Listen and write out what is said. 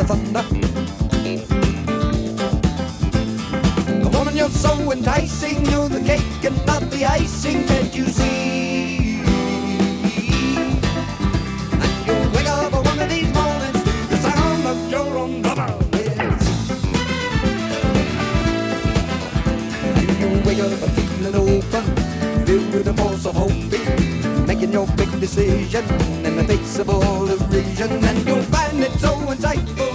thunder. A woman, you're so enticing, you're the cake and not the icing, can't you see? And you'll wake up one of these mornings to the sound of your own brother. You wake up feeling open, filled with the force of hoping, making your big decision in the face of all derision, and you'll find it so insightful.